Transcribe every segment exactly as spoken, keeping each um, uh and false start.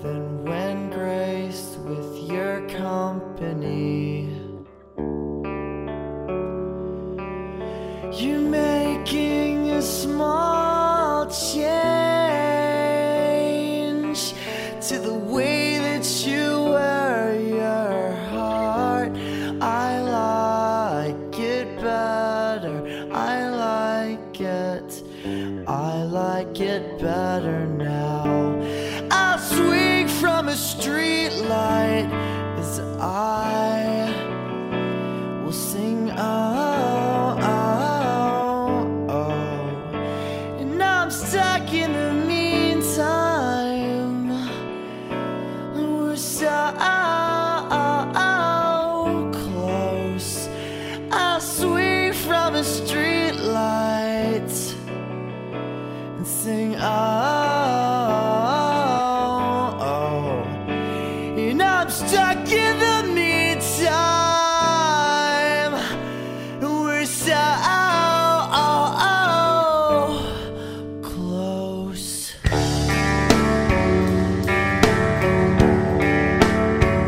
Then when graced with your company, you're making a small change to the way that you wear your heart. I like it better, I like it, I like it better now. I'll swing from a street light as I will sing, oh, oh, oh. And I'm stuck in the meantime. We're so close. I'll swing from a street light and sing, oh, oh. And I'm stuck in the meantime. We're so close.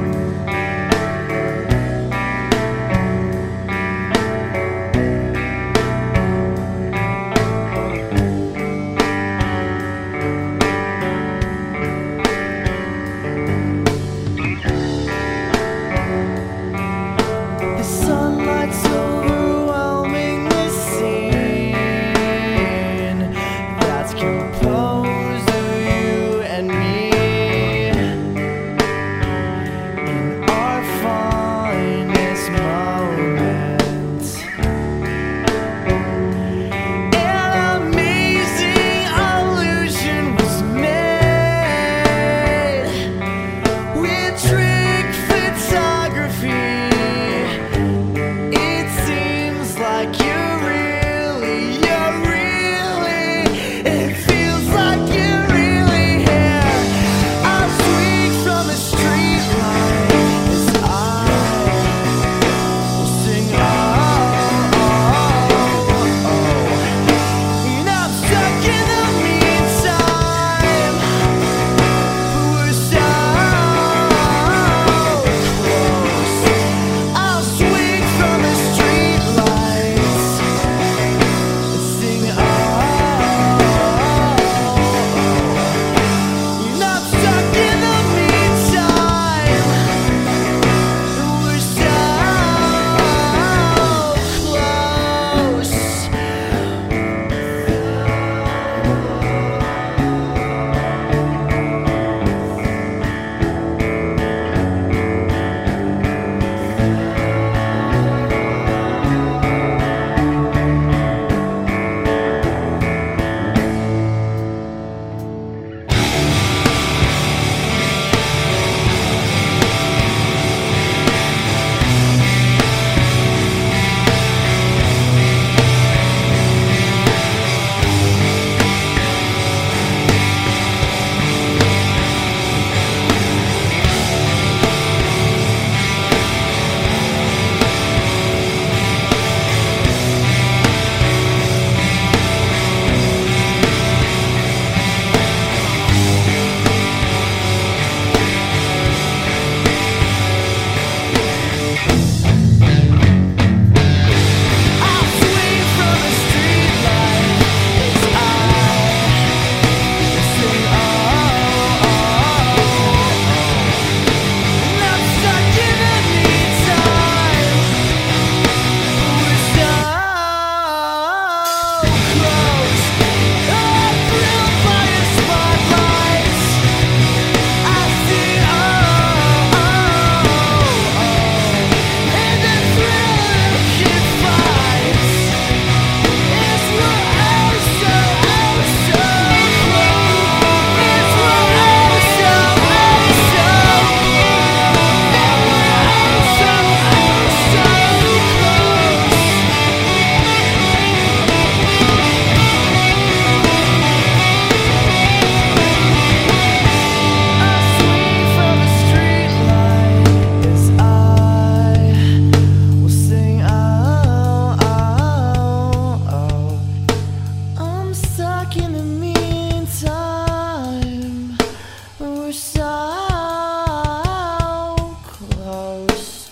close.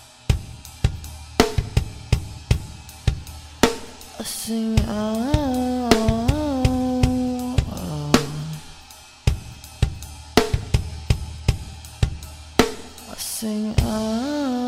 I sing out. I sing out.